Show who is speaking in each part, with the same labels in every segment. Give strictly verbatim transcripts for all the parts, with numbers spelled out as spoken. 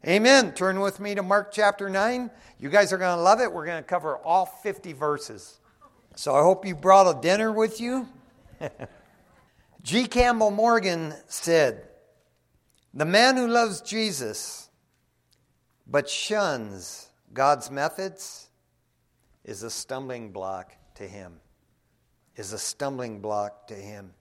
Speaker 1: Amen. Turn with me to Mark chapter nine. You guys are going to love it. We're going to cover all fifty verses. So I hope you brought a dinner with you. G. Campbell Morgan said, "The man who loves Jesus but shuns God's methods is a stumbling block to him." Is a stumbling block to him.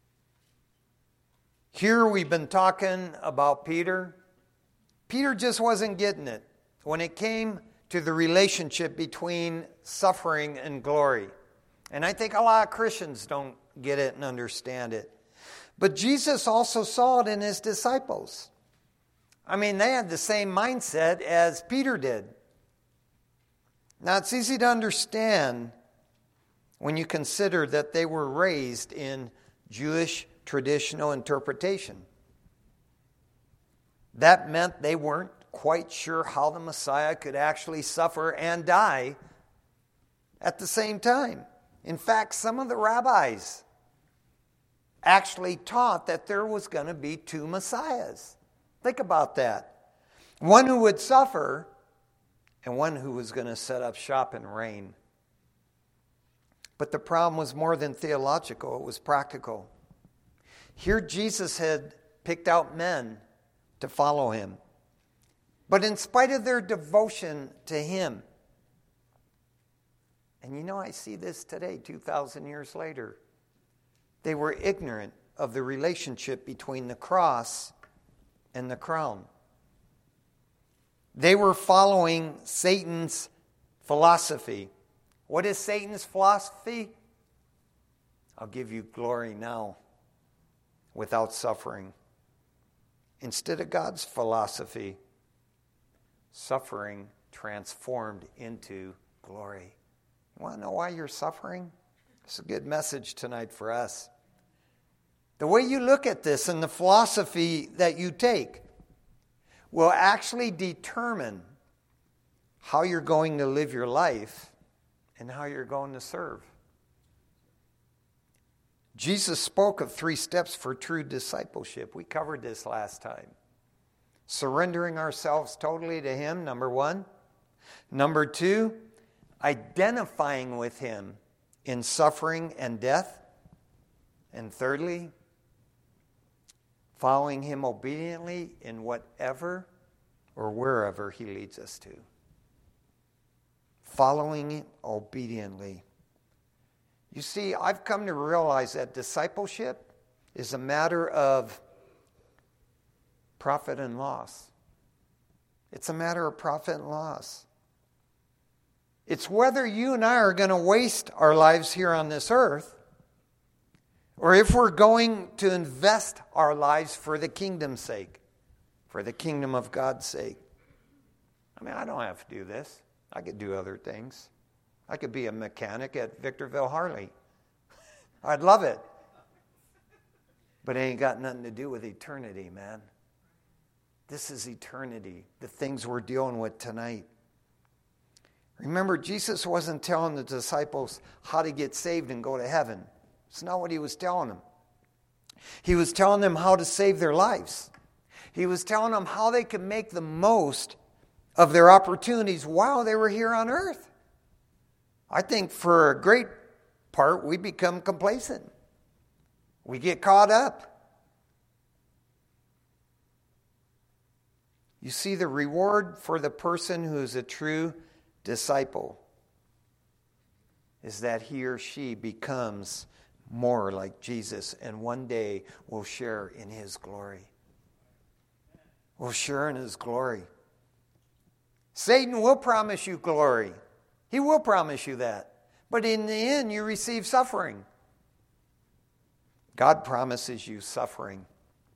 Speaker 1: Here we've been talking about Peter. Peter just wasn't getting it when it came to the relationship between suffering and glory. And I think a lot of Christians don't get it and understand it. But Jesus also saw it in his disciples. I mean, they had the same mindset as Peter did. Now, it's easy to understand when you consider that they were raised in Jewish traditional interpretation. That meant they weren't quite sure how the Messiah could actually suffer and die at the same time. In fact, some of the rabbis actually taught that there was going to be two Messiahs. Think about that. One who would suffer and one who was going to set up shop and reign. But the problem was more than theological, it was practical. Here Jesus had picked out men to follow him. But in spite of their devotion to him, and you know, I see this today, two thousand years later, they were ignorant of the relationship between the cross and the crown. They were following Satan's philosophy. What is Satan's philosophy? I'll give you glory now without suffering. Instead of God's philosophy, suffering transformed into glory. You want to know why you're suffering? It's a good message tonight for us. The way you look at this and the philosophy that you take will actually determine how you're going to live your life and how you're going to serve. Jesus spoke of three steps for true discipleship. We covered this last time. Surrendering ourselves totally to him, number one. Number two, identifying with him in suffering and death. And thirdly, following him obediently in whatever or wherever he leads us to. Following him obediently. You see, I've come to realize that discipleship is a matter of profit and loss. It's a matter of profit and loss. It's whether you and I are going to waste our lives here on this earth, or if we're going to invest our lives for the kingdom's sake, for the kingdom of God's sake. I mean, I don't have to do this. I could do other things. I could be a mechanic at Victorville Harley. I'd love it. But it ain't got nothing to do with eternity, man. This is eternity, the things we're dealing with tonight. Remember, Jesus wasn't telling the disciples how to get saved and go to heaven. It's not what he was telling them. He was telling them how to save their lives. He was telling them how they could make the most of their opportunities while they were here on earth. I think for a great part, we become complacent. We get caught up. You see, the reward for the person who is a true disciple is that he or she becomes more like Jesus and one day will share in his glory. Will share in his glory. Satan will promise you glory. He will promise you that. But in the end, you receive suffering. God promises you suffering.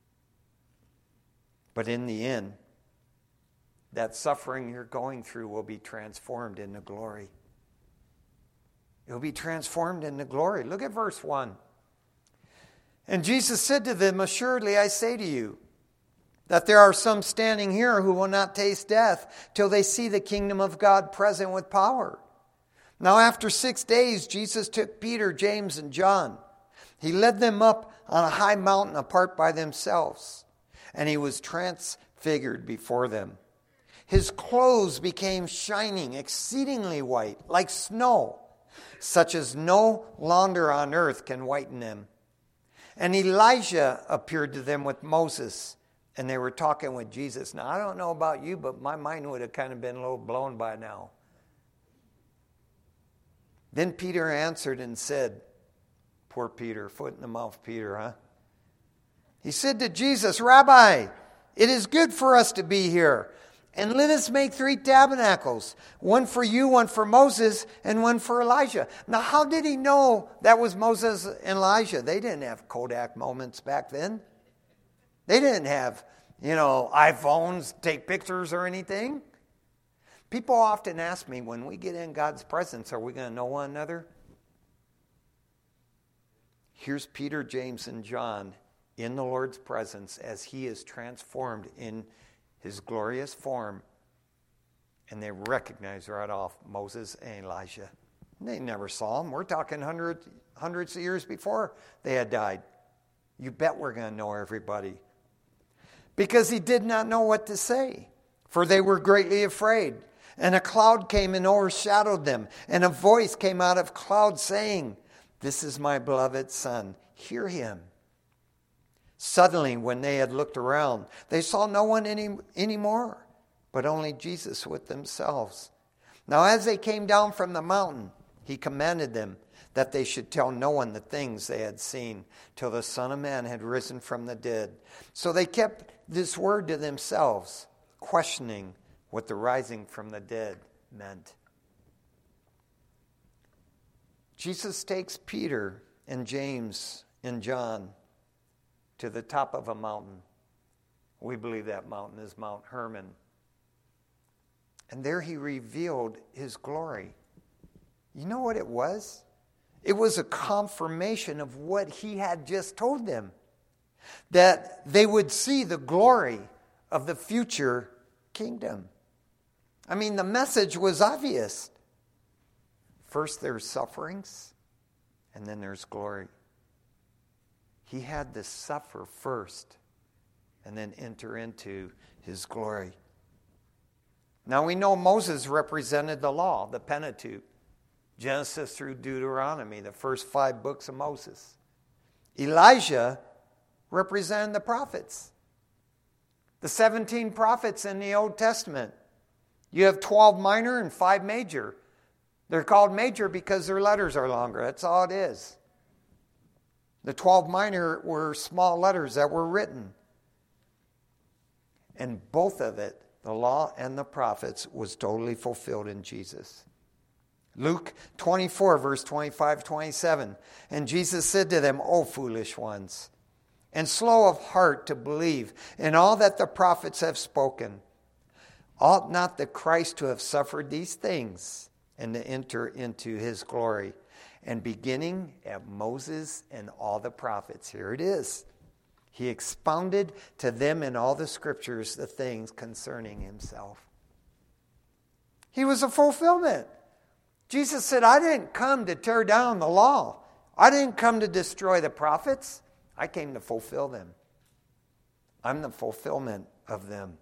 Speaker 1: But in the end, that suffering you're going through will be transformed into glory. It will be transformed into glory. Look at verse one. And Jesus said to them, "Assuredly I say to you, that there are some standing here who will not taste death till they see the kingdom of God present with power." Now after six days, Jesus took Peter, James, and John. He led them up on a high mountain apart by themselves, and he was transfigured before them. His clothes became shining, exceedingly white, like snow, such as no launder on earth can whiten them. And Elijah appeared to them with Moses, and they were talking with Jesus. Now, I don't know about you, but my mind would have kind of been a little blown by now. Then Peter answered and said, poor Peter, foot in the mouth Peter, huh? He said to Jesus, Rabbi, it is good for us to be here. And let us make three tabernacles, one for you, one for Moses, and one for Elijah. Now, how did he know that was Moses and Elijah? They didn't have Kodak moments back then. They didn't have, you know, iPhones, take pictures or anything. People often ask me, when we get in God's presence, are we going to know one another? Here's Peter, James, and John in the Lord's presence as he is transformed in his glorious form, and they recognize right off Moses and Elijah. They never saw him. We're talking hundreds, hundreds of years before they had died. You bet we're going to know everybody. Because he did not know what to say, for they were greatly afraid. And a cloud came and overshadowed them, and a voice came out of cloud saying, This is my beloved Son, hear him. Suddenly, when they had looked around, they saw no one any anymore, but only Jesus with themselves. Now, as they came down from the mountain, he commanded them that they should tell no one the things they had seen till the Son of Man had risen from the dead. So they kept this word to themselves, questioning what the rising from the dead meant. Jesus takes Peter and James and John to the top of a mountain. We believe that mountain is Mount Hermon. And there he revealed his glory. You know what it was? It was a confirmation of what he had just told them. That they would see the glory of the future kingdom. I mean, the message was obvious. First there's sufferings, and then there's glory. He had to suffer first and then enter into his glory. Now we know Moses represented the law, the Pentateuch, Genesis through Deuteronomy, the first five books of Moses. Elijah represented the prophets, the seventeen prophets in the Old Testament. You have twelve minor and five major. They're called major because their letters are longer. That's all it is. The twelve minor were small letters that were written. And both of it, the law and the prophets, was totally fulfilled in Jesus. Luke twenty-four, verse twenty-five, twenty-seven. And Jesus said to them, O foolish ones, and slow of heart to believe in all that the prophets have spoken. Ought not the Christ to have suffered these things and to enter into his glory? And beginning at Moses and all the prophets, here it is. He expounded to them in all the scriptures the things concerning himself. He was a fulfillment. Jesus said, I didn't come to tear down the law. I didn't come to destroy the prophets. I came to fulfill them. I'm the fulfillment of them.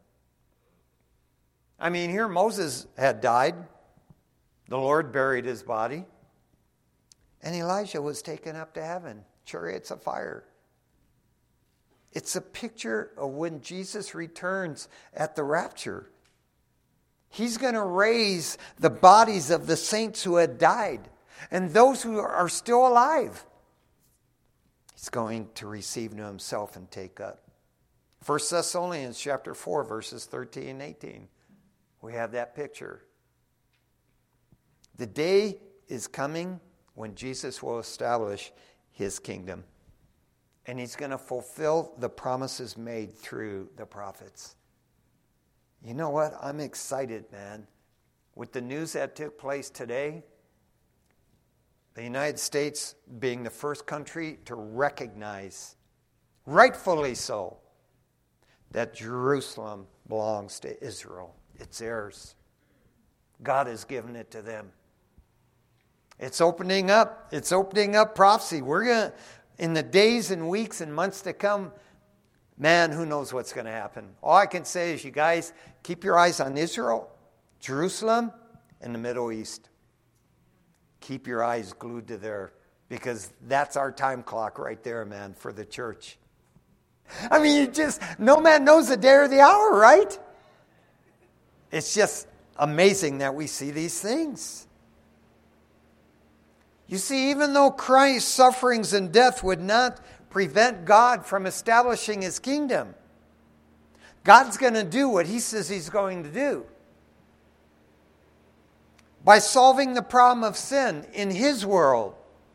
Speaker 1: I mean, here Moses had died. The Lord buried his body. And Elijah was taken up to heaven, chariots of fire. It's a picture of when Jesus returns at the rapture. He's going to raise the bodies of the saints who had died and those who are still alive. He's going to receive to himself and take up. First Thessalonians chapter four, verses thirteen and eighteen. We have that picture. The day is coming when Jesus will establish his kingdom. And he's going to fulfill the promises made through the prophets. You know what? I'm excited, man. With the news that took place today, the United States being the first country to recognize, rightfully so, that Jerusalem belongs to Israel. It's theirs. God has given it to them. It's opening up. It's opening up prophecy. We're going to, in the days and weeks and months to come, man, who knows what's going to happen. All I can say is, you guys, keep your eyes on Israel, Jerusalem, and the Middle East. Keep your eyes glued to there, because that's our time clock right there, man, for the church. I mean, you just, no man knows the day or the hour, right? It's just amazing that we see these things. You see, even though Christ's sufferings and death would not prevent God from establishing his kingdom, God's going to do what he says he's going to do. By solving the problem of sin in his world,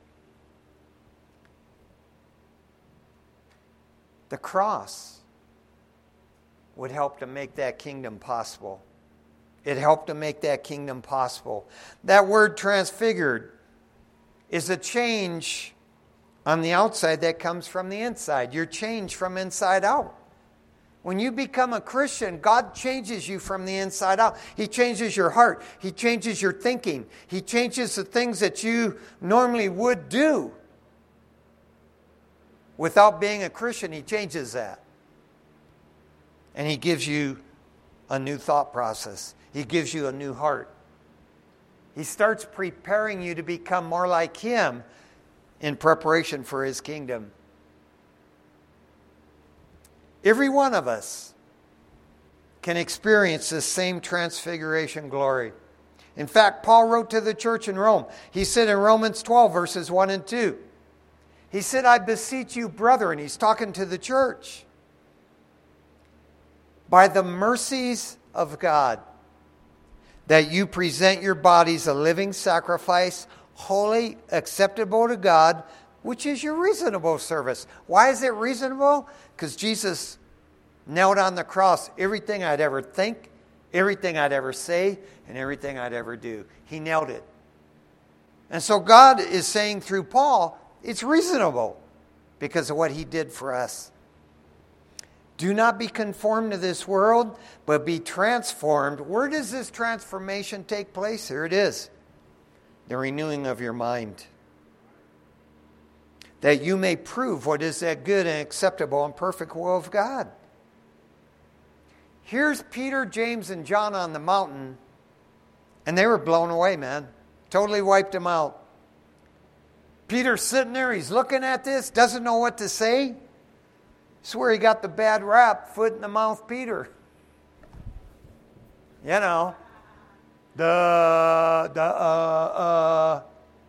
Speaker 1: the cross would help to make that kingdom possible. It helped to make that kingdom possible. That word transfigured is a change on the outside that comes from the inside. You're changed from inside out. When you become a Christian, God changes you from the inside out. He changes your heart. He changes your thinking. He changes the things that you normally would do. Without being a Christian, he changes that. And he gives you a new thought process. He gives you a new heart. He starts preparing you to become more like him in preparation for his kingdom. Every one of us can experience this same transfiguration glory. In fact, Paul wrote to the church in Rome. He said in Romans twelve, verses one and two, he said, I beseech you, brethren, he's talking to the church, by the mercies of God, that you present your bodies a living sacrifice, holy, acceptable to God, which is your reasonable service. Why is it reasonable? Because Jesus nailed on the cross everything I'd ever think, everything I'd ever say, and everything I'd ever do. He nailed it. And so God is saying through Paul, it's reasonable because of what he did for us. Do not be conformed to this world, but be transformed. Where does this transformation take place? Here it is. The renewing of your mind. That you may prove what is that good and acceptable and perfect will of God. Here's Peter, James, and John on the mountain, and they were blown away, man. Totally wiped them out. Peter's sitting there, he's looking at this, doesn't know what to say. This is where he got the bad rap, foot in the mouth Peter. You know. Duh, duh, uh, uh.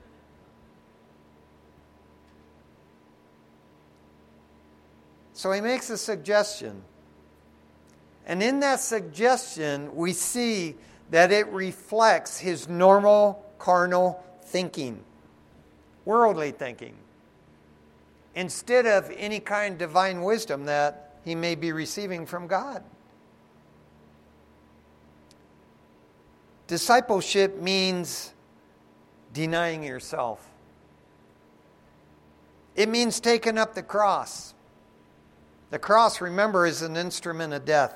Speaker 1: So he makes a suggestion. And in that suggestion, we see that it reflects his normal carnal thinking, worldly thinking, instead of any kind of divine wisdom that he may be receiving from God. Discipleship means denying yourself. It means taking up the cross. The cross, remember, is an instrument of death.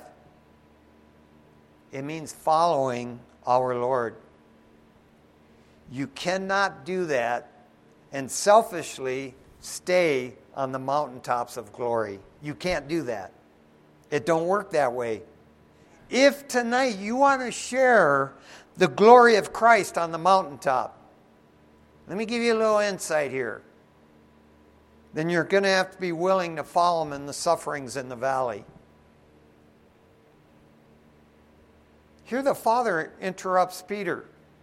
Speaker 1: It means following our Lord. You cannot do that and selfishly stay on the mountaintops of glory. You can't do that. It don't work that way. If tonight you want to share the glory of Christ on the mountaintop, let me give you a little insight here. Then you're going to have to be willing to follow him in the sufferings in the valley. Here the Father interrupts Peter.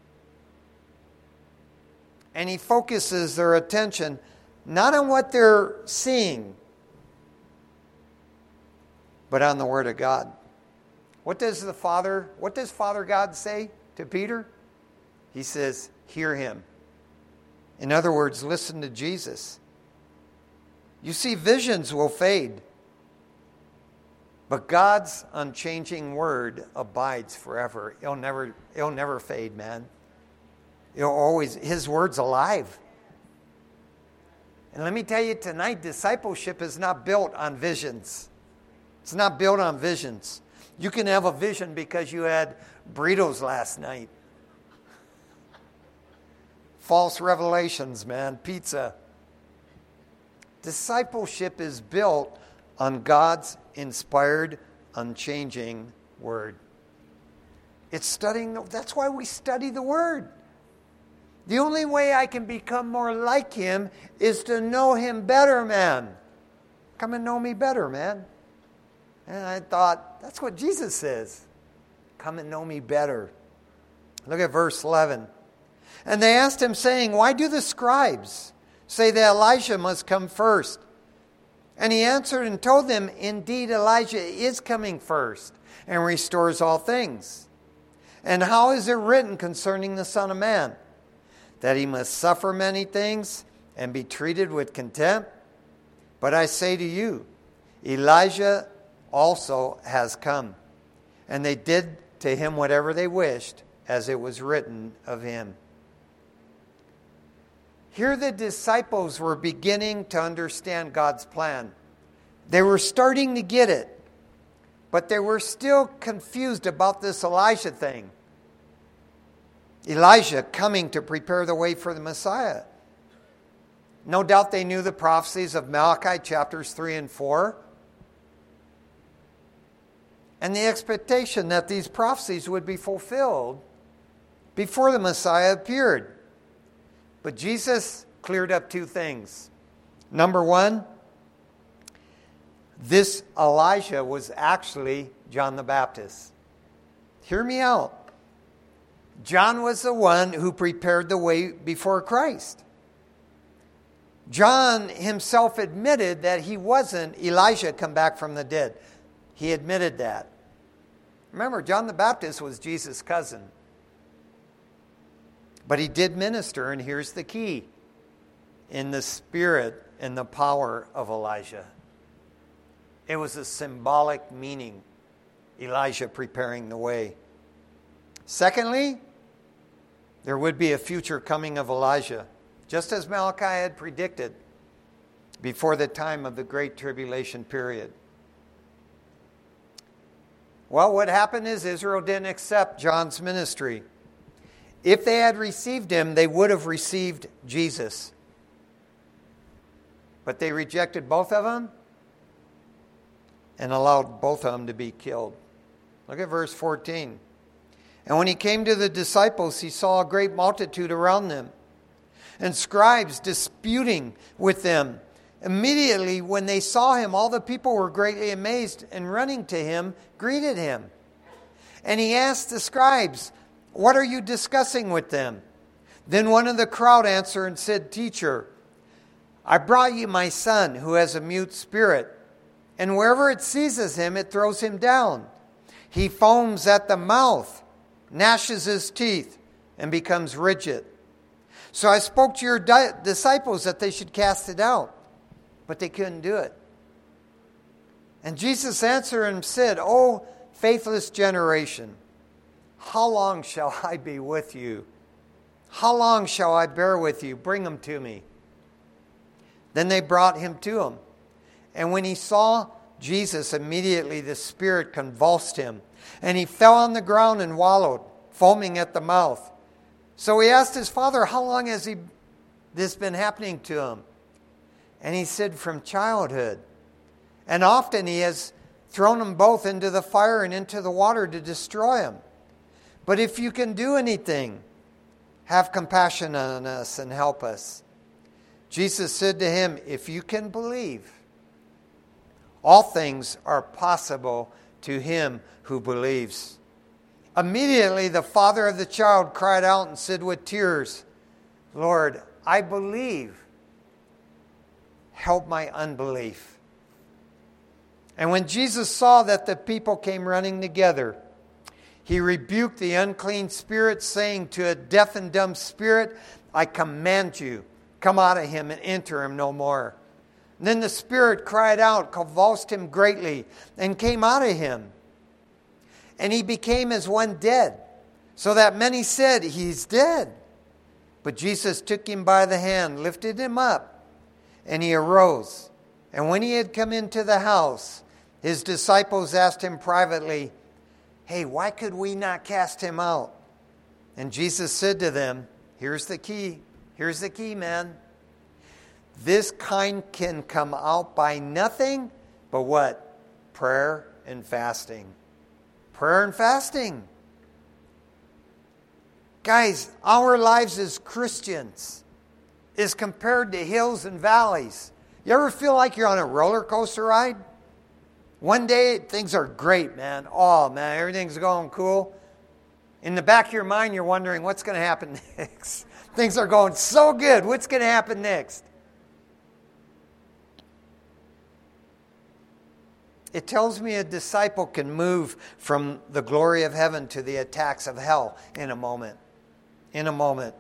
Speaker 1: And he focuses their attention not on what they're seeing, but on the Word of God. What does the Father, what does Father God say to Peter? He says, hear him. In other words, listen to Jesus. You see, visions will fade, but God's unchanging word abides forever. It'll never, it'll never fade, man. It'll always, his word's alive. And let me tell you tonight, discipleship is not built on visions. It's not built on visions. You can have a vision because you had burritos last night. False revelations, man. Pizza. Discipleship is built on God's inspired, unchanging Word. It's studying, that's why we study the Word. The only way I can become more like Him is to know Him better, man. Come and know me better, man. And I thought, that's what Jesus says. Come and know me better. Look at verse eleven. And they asked him, saying, why do the scribes say that Elijah must come first? And he answered and told them, indeed, Elijah is coming first and restores all things. And how is it written concerning the Son of Man? That he must suffer many things and be treated with contempt? But I say to you, Elijah also has come. And they did to him whatever they wished, as it was written of him. Here the disciples were beginning to understand God's plan. They were starting to get it. But they were still confused about this Elijah thing. Elijah coming to prepare the way for the Messiah. No doubt they knew the prophecies of Malachi chapters three and four. And the expectation that these prophecies would be fulfilled before the Messiah appeared. But Jesus cleared up two things. Number one, this Elijah was actually John the Baptist. Hear me out. John was the one who prepared the way before Christ. John himself admitted that he wasn't Elijah come back from the dead. He admitted that. Remember, John the Baptist was Jesus' cousin. But he did minister, and here's the key, in the spirit and the power of Elijah. It was a symbolic meaning, Elijah preparing the way. Secondly, there would be a future coming of Elijah, just as Malachi had predicted before the time of the Great Tribulation period. Well, what happened is Israel didn't accept John's ministry. If they had received him, they would have received Jesus. But they rejected both of them and allowed both of them to be killed. Look at verse fourteen. And when he came to the disciples, he saw a great multitude around them, and scribes disputing with them. Immediately when they saw him, all the people were greatly amazed, and running to him, greeted him. And he asked the scribes, what are you discussing with them? Then one of the crowd answered and said, Teacher, I brought you my son who has a mute spirit, and wherever it seizes him, it throws him down. He foams at the mouth, gnashes his teeth, and becomes rigid. So I spoke to your di- disciples that they should cast it out, but they couldn't do it. And Jesus answered and said, O faithless generation, how long shall I be with you? How long shall I bear with you? Bring him to me. Then they brought him to him. And when he saw Jesus, immediately the spirit convulsed him, and he fell on the ground and wallowed, foaming at the mouth. So he asked his father, how long has he, this been happening to him? And he said, from childhood. And often he has thrown them both into the fire and into the water to destroy them. But if you can do anything, have compassion on us and help us. Jesus said to him, if you can believe, all things are possible to him who believes. Immediately the father of the child cried out and said with tears, Lord, I believe. Help my unbelief. And when Jesus saw that the people came running together, he rebuked the unclean spirit, saying to a deaf and dumb spirit, I command you, come out of him and enter him no more. And then the spirit cried out, convulsed him greatly, and came out of him. And he became as one dead, so that many said, he's dead. But Jesus took him by the hand, lifted him up, and he arose. And when he had come into the house, his disciples asked him privately, hey, why could we not cast him out? And Jesus said to them, here's the key. Here's the key, man. This kind can come out by nothing But what? Prayer and fasting. Prayer and fasting. Guys, our lives as Christians is compared to hills and valleys. You ever feel like you're on a roller coaster ride? One day, things are great, man. Oh, man, everything's going cool. In the back of your mind, you're wondering what's going to happen next. Things are going so good. What's going to happen next? It tells me a disciple can move from the glory of heaven to the attacks of hell in a moment. In a moment.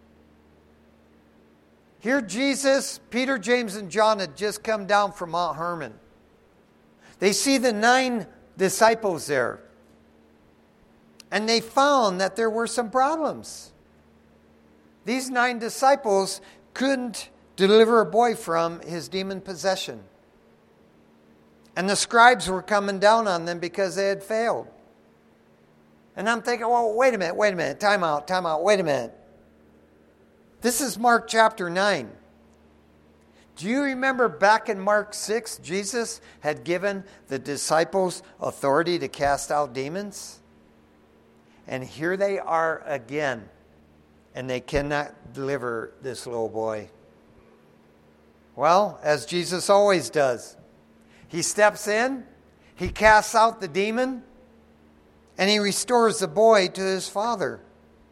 Speaker 1: Here Jesus, Peter, James, and John had just come down from Mount Hermon. They see the nine disciples there. And they found that there were some problems. These nine disciples couldn't deliver a boy from his demon possession. And the scribes were coming down on them because they had failed. And I'm thinking, well, wait a minute, wait a minute, time out, time out, wait a minute. This is Mark chapter nine. Do you remember back in Mark six, Jesus had given the disciples authority to cast out demons? And here they are again, and they cannot deliver this little boy. Well, as Jesus always does, he steps in, he casts out the demon, and he restores the boy to his father.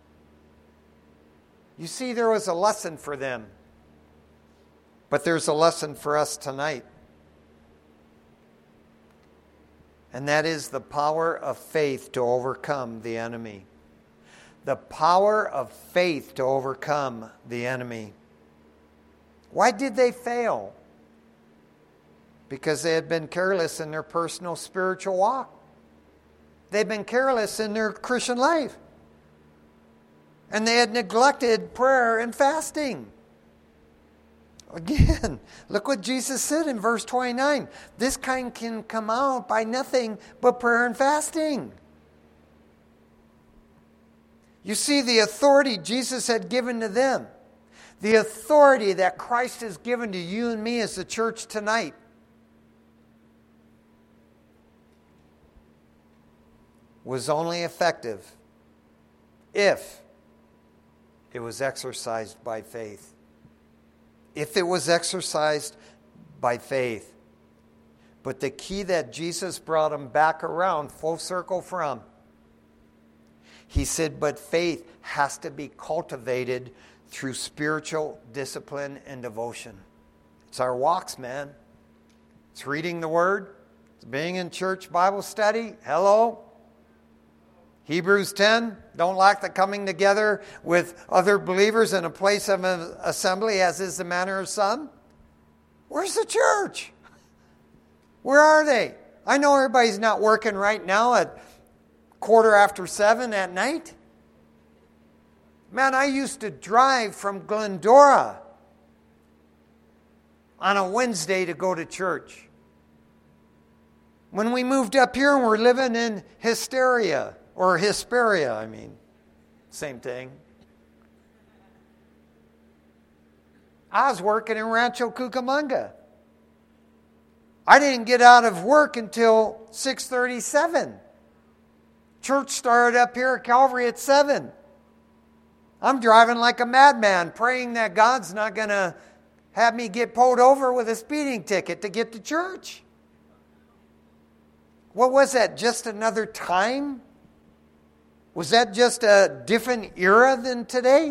Speaker 1: You see, there was a lesson for them. But there's a lesson for us tonight. And that is the power of faith to overcome the enemy. The power of faith to overcome the enemy. Why did they fail? Because they had been careless in their personal spiritual walk. They'd been careless in their Christian life. And they had neglected prayer and fasting. Again, look what Jesus said in verse twenty-nine. This kind can come out by nothing but prayer and fasting. You see, the authority Jesus had given to them, the authority that Christ has given to you and me as the church tonight, was only effective if it was exercised by faith. If it was exercised by faith. But the key that Jesus brought him back around, full circle from, he said, but faith has to be cultivated through spiritual discipline and devotion. It's our walks, man. It's reading the Word. It's being in church Bible study. Hello. Hebrews ten, don't lack the coming together with other believers in a place of assembly, as is the manner of some. Where's the church? Where are they? I know everybody's not working right now at quarter after seven at night. Man, I used to drive from Glendora on a Wednesday to go to church. When we moved up here and we're living in Hysteria, or Hesperia, I mean, same thing. I was working in Rancho Cucamonga. I didn't get out of work until six thirty-seven. Church started up here at Calvary at seven. I'm driving like a madman, praying that God's not going to have me get pulled over with a speeding ticket to get to church. What was that? Just another time? Was that just a different era than today?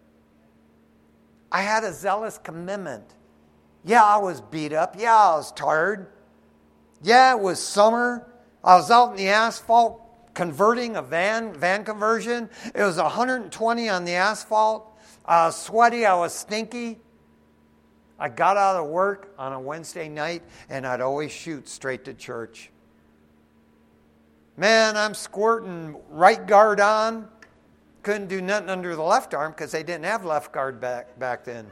Speaker 1: I had a zealous commitment. Yeah, I was beat up. Yeah, I was tired. Yeah, it was summer. I was out in the asphalt converting a van, van conversion. It was one hundred twenty on the asphalt. I was sweaty. I was stinky. I got out of work on a Wednesday night, and I'd always shoot straight to church. Man, I'm squirting right guard on. Couldn't do nothing under the left arm because they didn't have left guard back, back then.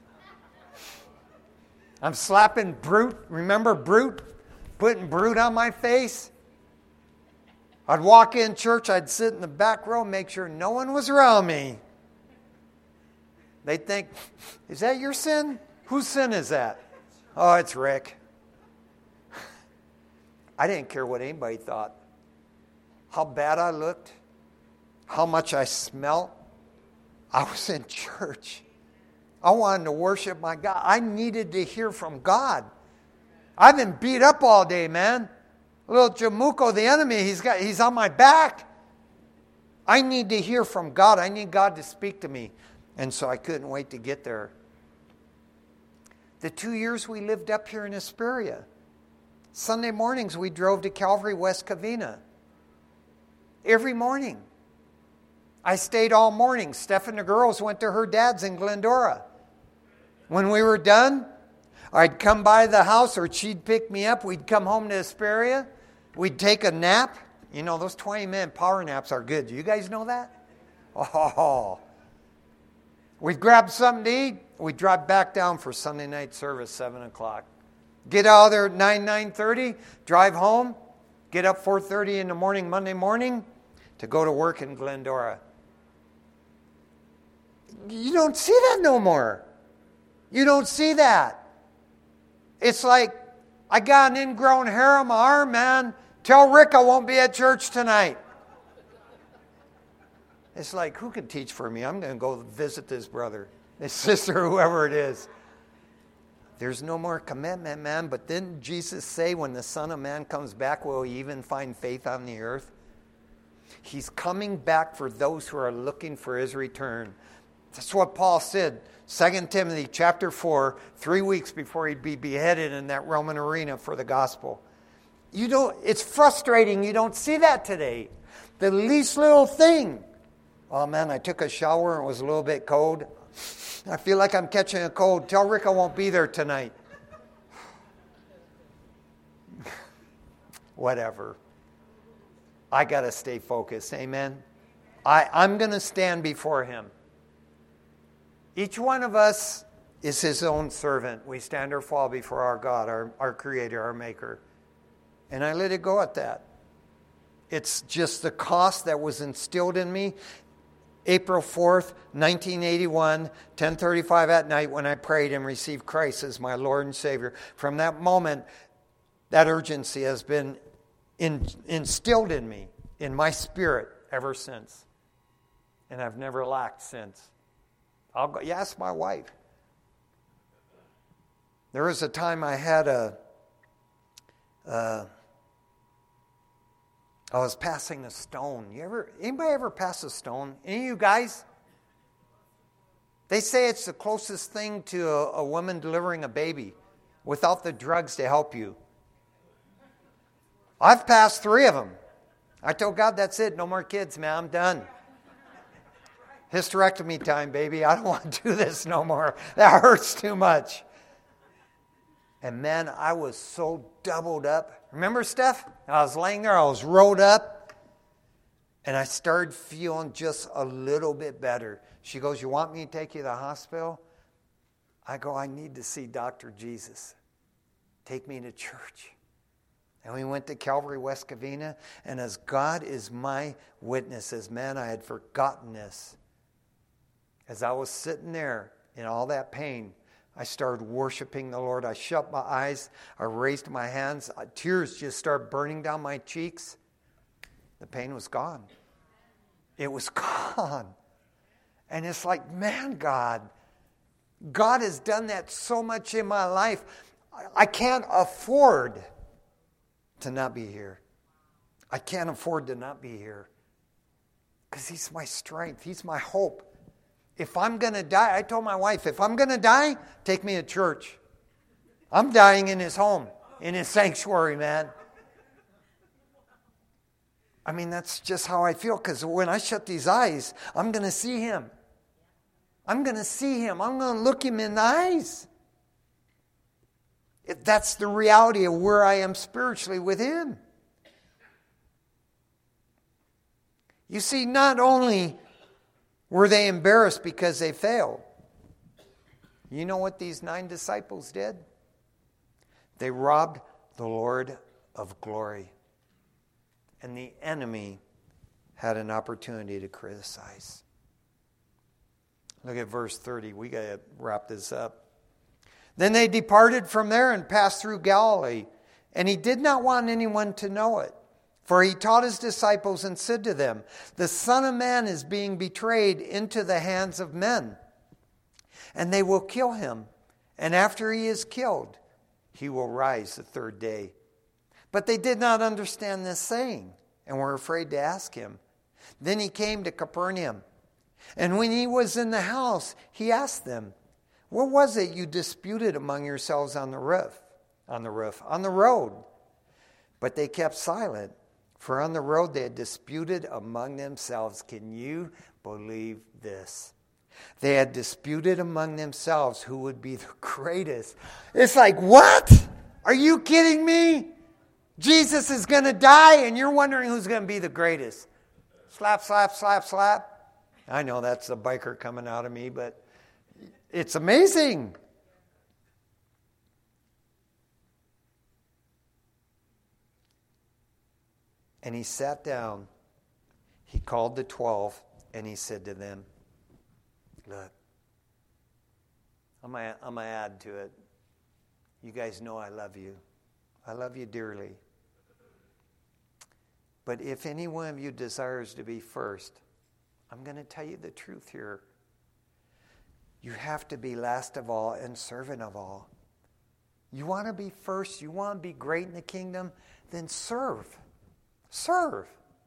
Speaker 1: I'm slapping Brute. Remember Brute? Putting Brute on my face. I'd walk in church. I'd sit in the back row, make sure no one was around me. They'd think, is that your sin? Whose sin is that? Oh, it's Rick. I didn't care what anybody thought. How bad I looked, how much I smelled. I was in church. I wanted to worship my God. I needed to hear from God. I've been beat up all day, man. Little Jamuko, the enemy, he's got he's on my back. I need to hear from God. I need God to speak to me. And so I couldn't wait to get there. The two years we lived up here in Hesperia, Sunday mornings we drove to Calvary, West Covina. Every morning. I stayed all morning. Steph and the girls went to her dad's in Glendora. When we were done, I'd come by the house or she'd pick me up. We'd come home to Hesperia. We'd take a nap. You know, those twenty-minute power naps are good. Do you guys know that? Oh. We'd grab something to eat. We'd drive back down for Sunday night service, seven o'clock. Get out of there at nine, nine thirty. Drive home. Get up four thirty in the morning, Monday morning, to go to work in Glendora. You don't see that no more. You don't see that. It's like, I got an ingrown hair on my arm, man. Tell Rick I won't be at church tonight. It's like, who can teach for me? I'm going to go visit this brother, this sister, whoever it is. There's no more commitment, man. But didn't Jesus say when the Son of Man comes back, will he even find faith on the earth? He's coming back for those who are looking for his return. That's what Paul said. Second Timothy chapter four, three weeks before he'd be beheaded in that Roman arena for the gospel. You don't, it's frustrating. You don't see that today. The least little thing. Oh man, I took a shower and it was a little bit cold. I feel like I'm catching a cold. Tell Rick I won't be there tonight. Whatever. I got to stay focused. Amen. I, I'm going to stand before him. Each one of us is his own servant. We stand or fall before our God, our, our Creator, our Maker. And I let it go at that. It's just the cost that was instilled in me. April fourth, nineteen eighty-one, ten thirty-five at night when I prayed and received Christ as my Lord and Savior. From that moment, that urgency has been in, instilled in me, in my spirit, ever since. And I've never lacked since. I'll go, you ask my wife. There was a time I had a, uh, I was passing a stone. You ever, anybody ever pass a stone? Any of you guys? They say it's the closest thing to a, a woman delivering a baby without the drugs to help you. I've passed three of them. I told God, that's it. No more kids, man. I'm done. Hysterectomy time, baby. I don't want to do this no more. That hurts too much. And man, I was so doubled up. Remember, Steph? I was laying there. I was rolled up. And I started feeling just a little bit better. She goes, you want me to take you to the hospital? I go, I need to see Doctor Jesus. Take me to church. And we went to Calvary, West Covina. And as God is my witness, as man, I had forgotten this. As I was sitting there in all that pain, I started worshiping the Lord. I shut my eyes. I raised my hands. Tears just started burning down my cheeks. The pain was gone. It was gone. And it's like, man, God, God has done that so much in my life. I can't afford to not be here. I can't afford to not be here. Because he's my strength. He's my hope. If I'm going to die, I told my wife, if I'm going to die, take me to church. I'm dying in his home, in his sanctuary, man. I mean, that's just how I feel, because when I shut these eyes, I'm going to see him. I'm going to see him. I'm going to look him in the eyes. If that's the reality of where I am spiritually with him. You see, not only were they embarrassed because they failed? You know what these nine disciples did? They robbed the Lord of glory. And the enemy had an opportunity to criticize. Look at verse thirty. We got to wrap this up. Then they departed from there and passed through Galilee And he did not want anyone to know it. For he taught his disciples and said to them, the Son of Man is being betrayed into the hands of men, and they will kill him. And after he is killed, he will rise the third day. But they did not understand this saying, and were afraid to ask him. Then he came to Capernaum. And when he was in the house, he asked them, what was it you disputed among yourselves on the roof? On the roof, on the road. But they kept silent, for on the road they had disputed among themselves. Can you believe this? They had disputed among themselves who would be the greatest. It's like, what? Are you kidding me? Jesus is going to die and you're wondering who's going to be the greatest. Slap, slap, slap, slap. I know that's the biker coming out of me, but it's amazing. And he sat down, he called the twelve, and he said to them, look, I'm going I'm to add to it. You guys know I love you. I love you dearly. But if any one of you desires to be first, I'm going to tell you the truth here. You have to be last of all and servant of all. You want to be first, you want to be great in the kingdom, then serve. Serve.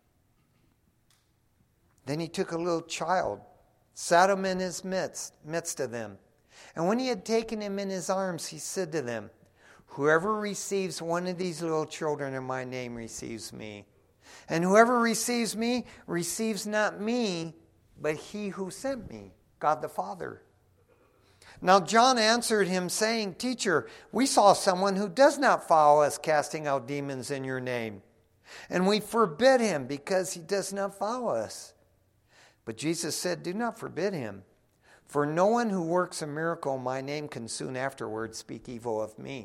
Speaker 1: Then he took a little child, sat him in his midst, midst of them. And when he had taken him in his arms, he said to them, whoever receives one of these little children in my name receives me. And whoever receives me receives not me, but he who sent me, God the Father. Now John answered him, saying, Teacher, we saw someone who does not follow us casting out demons in your name. And we forbid him because he does not follow us. But Jesus said, do not forbid him. For no one who works a miracle in my name can soon afterwards speak evil of me.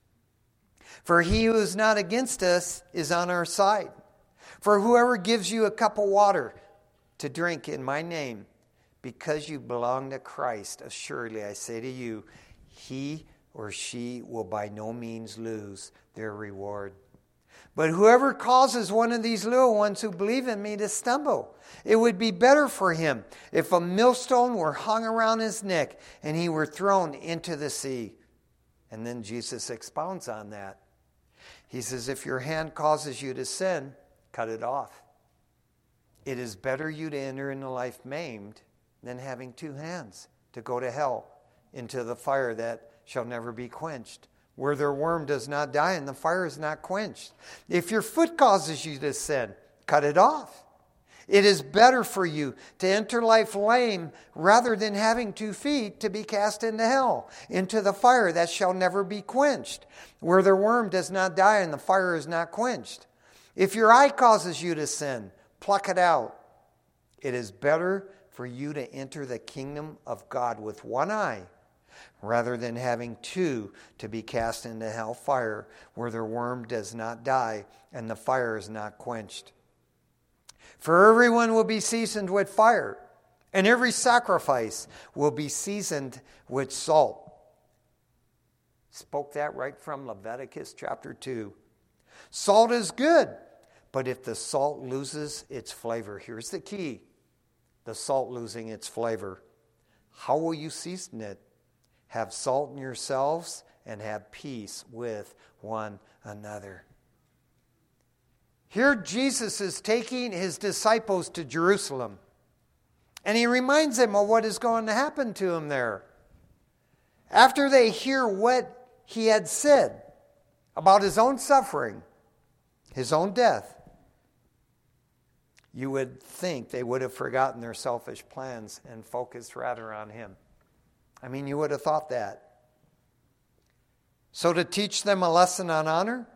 Speaker 1: For he who is not against us is on our side. For whoever gives you a cup of water to drink in my name, because you belong to Christ, assuredly I say to you, he or she will by no means lose their reward. But whoever causes one of these little ones who believe in me to stumble, it would be better for him if a millstone were hung around his neck and he were thrown into the sea. And then Jesus expounds on that. He says, if your hand causes you to sin, cut it off. It is better you to enter into life maimed than having two hands to go to hell, into the fire that shall never be quenched, where their worm does not die and the fire is not quenched. If your foot causes you to sin, cut it off. It is better for you to enter life lame rather than having two feet to be cast into hell, into the fire that shall never be quenched, where their worm does not die and the fire is not quenched. If your eye causes you to sin, pluck it out. It is better for you to enter the kingdom of God with one eye, rather than having two to be cast into hell fire, where their worm does not die and the fire is not quenched. For everyone will be seasoned with fire, and every sacrifice will be seasoned with salt. Spoke that right from Leviticus chapter two. Salt is good, but if the salt loses its flavor, here's the key. The salt losing its flavor. How will you season it? Have salt in yourselves and have peace with one another. Here Jesus is taking his disciples to Jerusalem. And he reminds them of what is going to happen to them there. After they hear what he had said about his own suffering, his own death, you would think they would have forgotten their selfish plans and focused rather on him. I mean, you would have thought that. So to teach them a lesson on honor,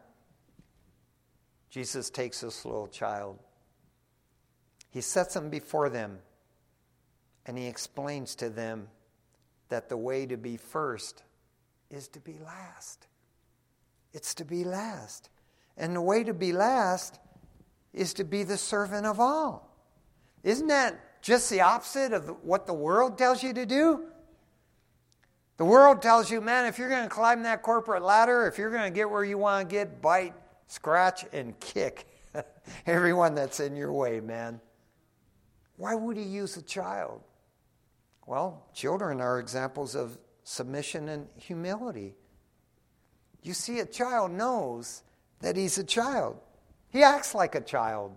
Speaker 1: Jesus takes this little child. He sets him before them, and he explains to them that the way to be first is to be last. It's to be last. And the way to be last is to be the servant of all. Isn't that just the opposite of what the world tells you to do? The world tells you, man, if you're going to climb that corporate ladder, if you're going to get where you want to get, bite, scratch, and kick everyone that's in your way, man. Why would he use a child? Well, children are examples of submission and humility. You see, a child knows that he's a child. He acts like a child.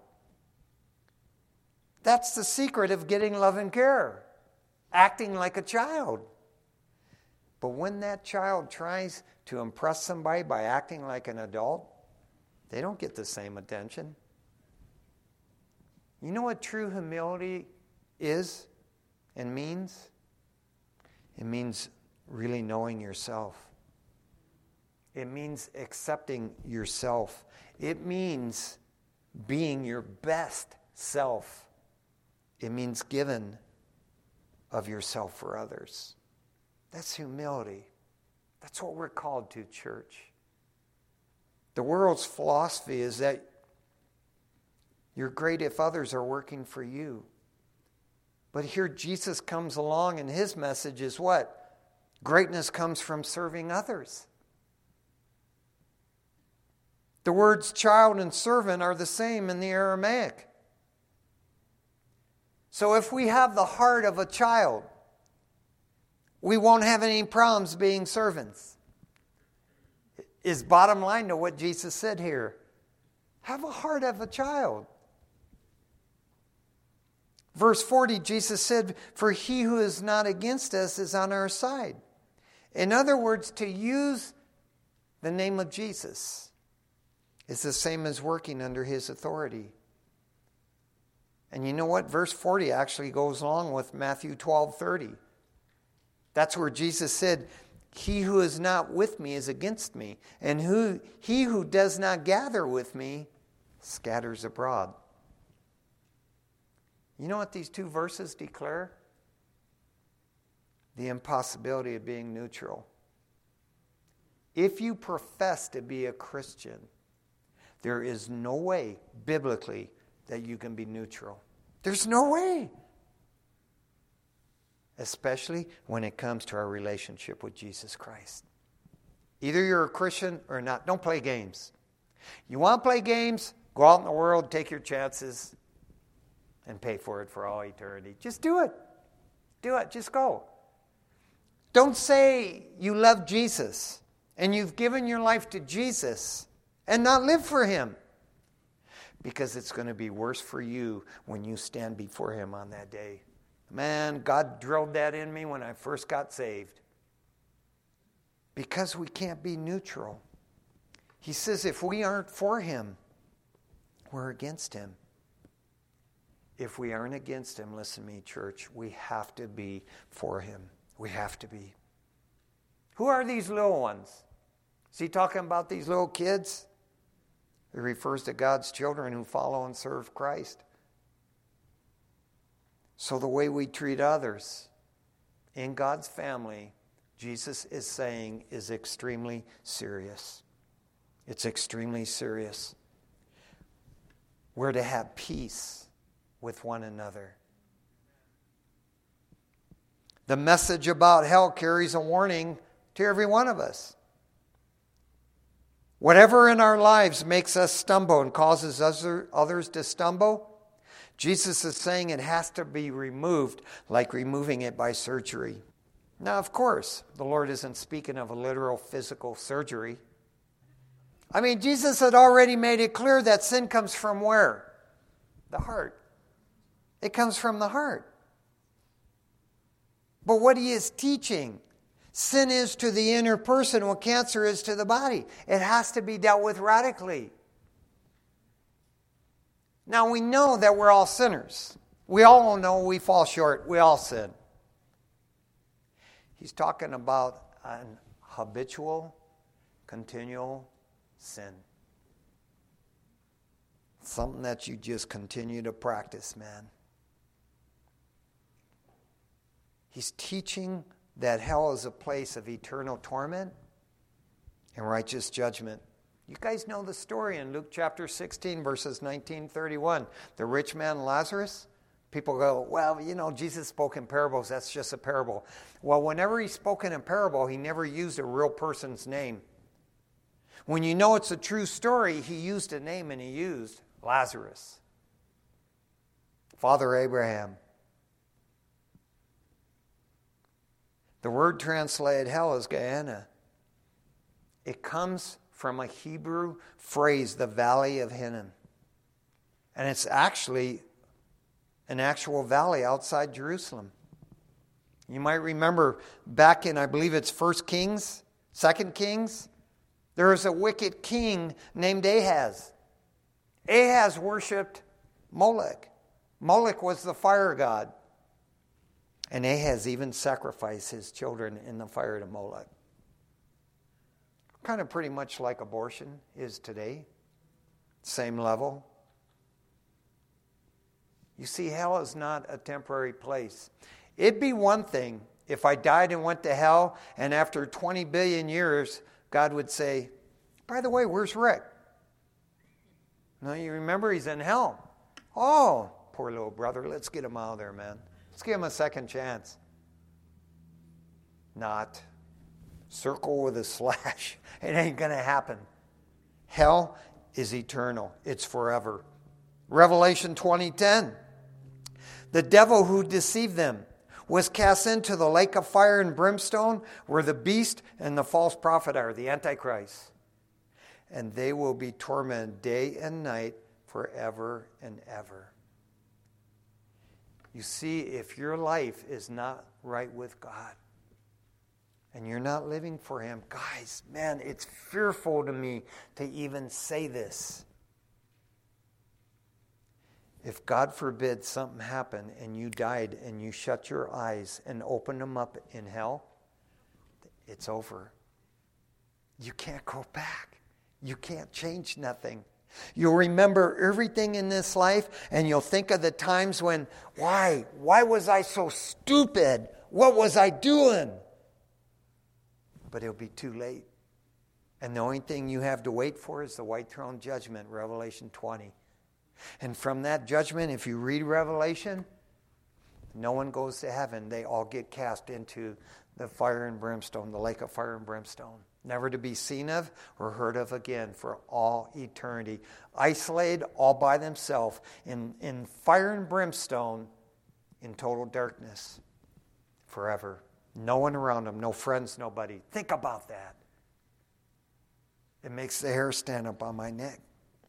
Speaker 1: That's the secret of getting love and care. Acting like a child. But when that child tries to impress somebody by acting like an adult, they don't get the same attention. You know what true humility is and means? It means really knowing yourself. It means accepting yourself. It means being your best self. It means giving of yourself for others. That's humility. That's what we're called to, church. The world's philosophy is that you're great if others are working for you. But here Jesus comes along and his message is what? Greatness comes from serving others. The words child and servant are the same in the Aramaic. So if we have the heart of a child, we won't have any problems being servants. Is bottom line to what Jesus said here. Have a heart of a child. Verse forty, Jesus said, for he who is not against us is on our side. In other words, to use the name of Jesus is the same as working under his authority. And you know what? Verse forty actually goes along with Matthew twelve thirty. That's where Jesus said, he who is not with me is against me, and who he who does not gather with me scatters abroad. You know what these two verses declare? The impossibility of being neutral. If you profess to be a Christian, there is no way, biblically, that you can be neutral. There's no way. Especially when it comes to our relationship with Jesus Christ. Either you're a Christian or not. Don't play games. You want to play games? Go out in the world, take your chances, and pay for it for all eternity. Just do it. Do it. Just go. Don't say you love Jesus and you've given your life to Jesus and not live for him. Because it's going to be worse for you when you stand before him on that day. Man, God drilled that in me when I first got saved. Because we can't be neutral. He says if we aren't for him, we're against him. If we aren't against him, listen to me, church, we have to be for him. We have to be. Who are these little ones? Is he talking about these little kids? He refers to God's children who follow and serve Christ. So the way we treat others in God's family, Jesus is saying, is extremely serious. It's extremely serious. We're to have peace with one another. The message about hell carries a warning to every one of us. Whatever in our lives makes us stumble and causes others to stumble, Jesus is saying it has to be removed like removing it by surgery. Now, of course, the Lord isn't speaking of a literal physical surgery. I mean, Jesus had already made it clear that sin comes from where? The heart. It comes from the heart. But what he is teaching, sin is to the inner person what cancer is to the body. It has to be dealt with radically. Now we know that we're all sinners. We all know we fall short. We all sin. He's talking about an habitual, continual sin. Something that you just continue to practice, man. He's teaching that hell is a place of eternal torment and righteous judgment. You guys know the story in Luke chapter sixteen, verses nineteen thirty-one. The rich man Lazarus People go, well, you know, Jesus spoke in parables. That's just a parable. Well, whenever he spoke in a parable, he never used a real person's name. When you know it's a true story, he used a name, and he used Lazarus. Father Abraham. The word translated hell is Gehenna. It comes from a Hebrew phrase, the Valley of Hinnom. And it's actually an actual valley outside Jerusalem. You might remember back in, I believe it's First Kings, Second Kings, there was a wicked king named Ahaz. Ahaz worshipped Molech. Molech was the fire god. And Ahaz even sacrificed his children in the fire to Molech. Kind of pretty much like abortion is today. Same level. You see, hell is not a temporary place. It'd be one thing if I died and went to hell, and after twenty billion years, God would say, by the way, where's Rick? No, you remember he's in hell. Oh, poor little brother, let's get him out of there, man. Let's give him a second chance. Not. Circle with a slash. It ain't going to happen. Hell is eternal. It's forever. Revelation twenty ten. The devil who deceived them was cast into the lake of fire and brimstone where the beast and the false prophet are, the Antichrist. And they will be tormented day and night forever and ever. You see, if your life is not right with God and you're not living for him, guys, man, it's fearful to me to even say this. If God forbid something happened and you died and you shut your eyes and opened them up in hell, it's over. You can't go back. You can't change nothing. You'll remember everything in this life, and you'll think of the times when, why? Why was I so stupid? What was I doing? But it'll be too late. And the only thing you have to wait for is the white throne judgment, Revelation twenty. And from that judgment, if you read Revelation, no one goes to heaven. They all get cast into the fire and brimstone, the lake of fire and brimstone. Never to be seen of or heard of again for all eternity. Isolated all by themselves in, in fire and brimstone in total darkness forever. No one around them, no friends, nobody. Think about that. It makes the hair stand up on my neck.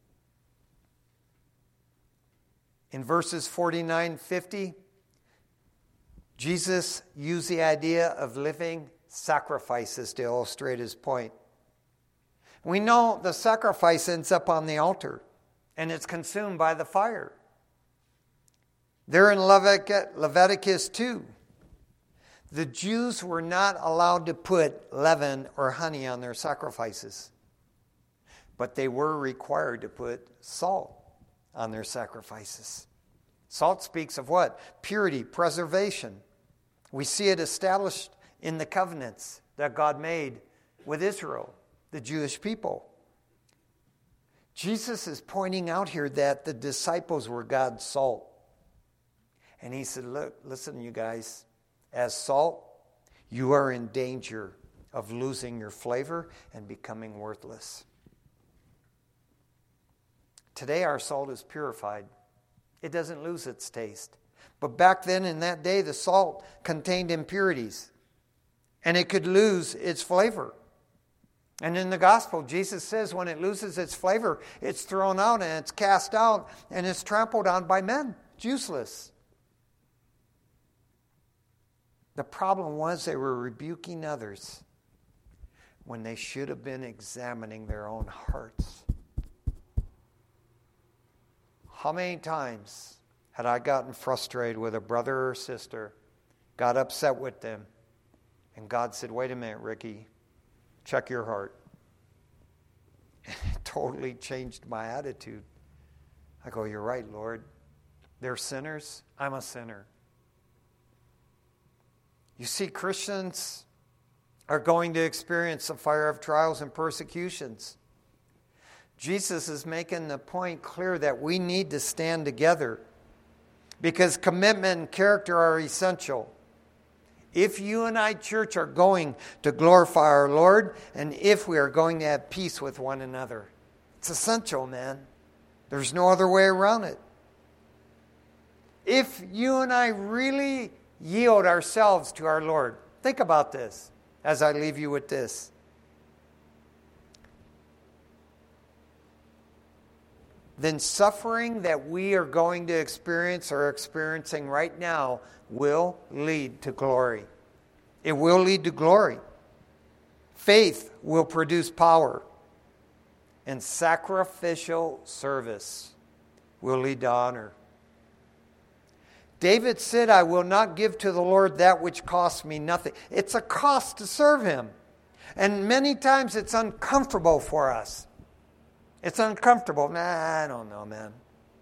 Speaker 1: In verses forty-nine, fifty, Jesus used the idea of living sacrifices to illustrate his point. We know the sacrifice ends up on the altar, and it's consumed by the fire. There in Leviticus two, the Jews were not allowed to put leaven or honey on their sacrifices, but they were required to put salt on their sacrifices. Salt speaks of what? Purity, preservation. We see it established in the covenants that God made with Israel, the Jewish people. Jesus is pointing out here that the disciples were God's salt. And he said, look, listen, you guys, as salt, you are in danger of losing your flavor and becoming worthless. Today our salt is purified. It doesn't lose its taste. But back then in that day, the salt contained impurities. And it could lose its flavor. And in the gospel, Jesus says when it loses its flavor, it's thrown out and it's cast out and it's trampled on by men. It's useless. The problem was they were rebuking others when they should have been examining their own hearts. How many times had I gotten frustrated with a brother or sister, got upset with them, and God said, wait a minute, Ricky, check your heart. And it totally changed my attitude. I go, you're right, Lord. They're sinners. I'm a sinner. You see, Christians are going to experience the fire of trials and persecutions. Jesus is making the point clear that we need to stand together. because commitment and character are essential. If you and I, church, are going to glorify our Lord, and if we are going to have peace with one another, it's essential, man. There's no other way around it. If you and I really yield ourselves to our Lord, think about this as I leave you with this. Then suffering that we are going to experience or experiencing right now will lead to glory. It will lead to glory. Faith will produce power. And sacrificial service will lead to honor. David said, I will not give to the Lord that which costs me nothing. It's a cost to serve Him. And many times it's uncomfortable for us. It's uncomfortable. Nah, I don't know, man.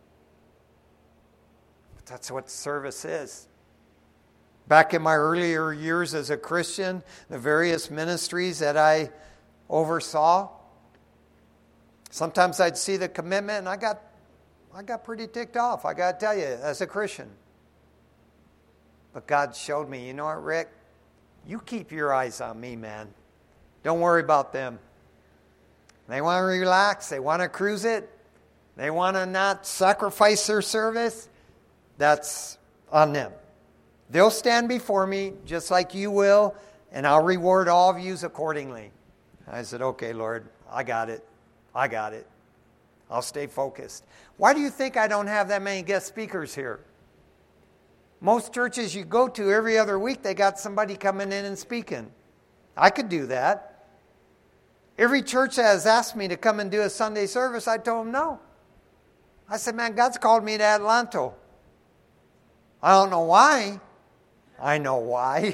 Speaker 1: But that's what service is. Back in my earlier years as a Christian, the various ministries that I oversaw, sometimes I'd see the commitment and I got, I got pretty ticked off, I got to tell you, as a Christian. But God showed me, you know what, Rick? You keep your eyes on me, man. Don't worry about them. They want to relax. They want to cruise it. They want to not sacrifice their service. That's on them. They'll stand before me just like you will, and I'll reward all of you accordingly. I said, okay, Lord, I got it. I got it. I'll stay focused. Why do you think I don't have that many guest speakers here? Most churches you go to every other week, they got somebody coming in and speaking. I could do that. Every church that has asked me to come and do a Sunday service, I told them no. I said, man, God's called me to Adelanto. I don't know why. I know why.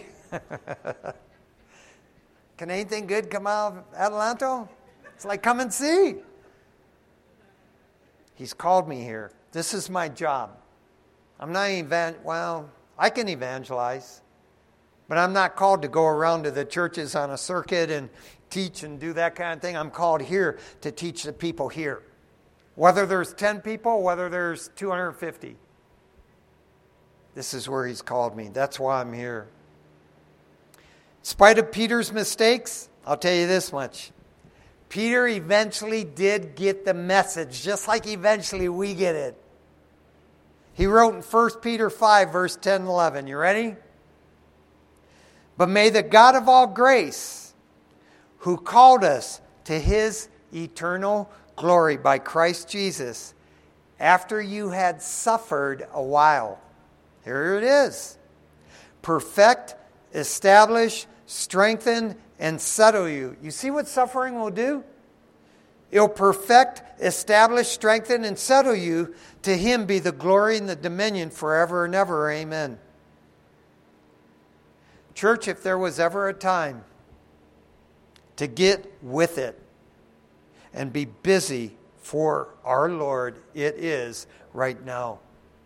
Speaker 1: Can anything good come out of Adelanto? It's like, come and see. He's called me here. This is my job. I'm not even, well, I can evangelize, but I'm not called to go around to the churches on a circuit and teach and do that kind of thing. I'm called here to teach the people here. Whether there's ten people, whether there's two hundred fifty. This is where He's called me. That's why I'm here. In spite of Peter's mistakes, I'll tell you this much. Peter eventually did get the message, just like eventually we get it. He wrote in First Peter five, verse ten and eleven. You ready? But may the God of all grace, who called us to His eternal glory by Christ Jesus, after you had suffered a while. Here it is. Perfect, establish, strengthen, and settle you. You see what suffering will do? It'll perfect, establish, strengthen, and settle you. To Him be the glory and the dominion forever and ever. Amen. Church, if there was ever a time to get with it and be busy for our Lord, it is right now.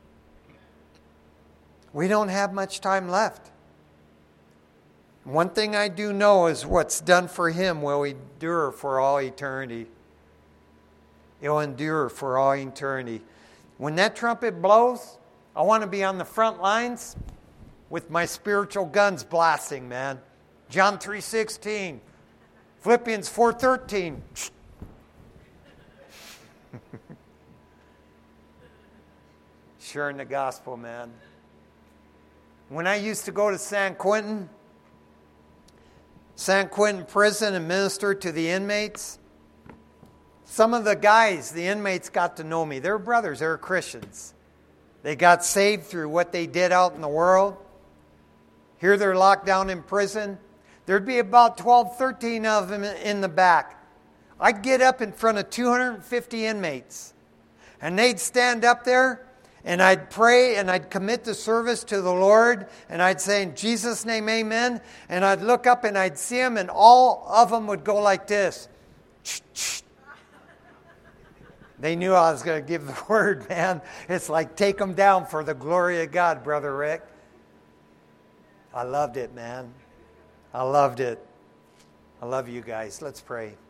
Speaker 1: We don't have much time left. One thing I do know is what's done for Him will endure for all eternity. It will endure for all eternity. When that trumpet blows, I want to be on the front lines with my spiritual guns blasting, man. John three sixteen, Philippians four thirteen. Sharing the gospel, man. When I used to go to San Quentin, San Quentin prison and minister to the inmates, some of the guys, the inmates, got to know me. They were brothers. They were Christians. They got saved through what they did out in the world. Here they're locked down in prison. There'd be about twelve, thirteen of them in the back. I'd get up in front of two hundred fifty inmates, and they'd stand up there, and I'd pray, and I'd commit the service to the Lord, and I'd say, in Jesus' name, amen. And I'd look up, and I'd see them, and all of them would go like this. They knew I was going to give the word, man. It's like, take them down for the glory of God, Brother Rick. I loved it, man. I loved it. I love you guys. Let's pray.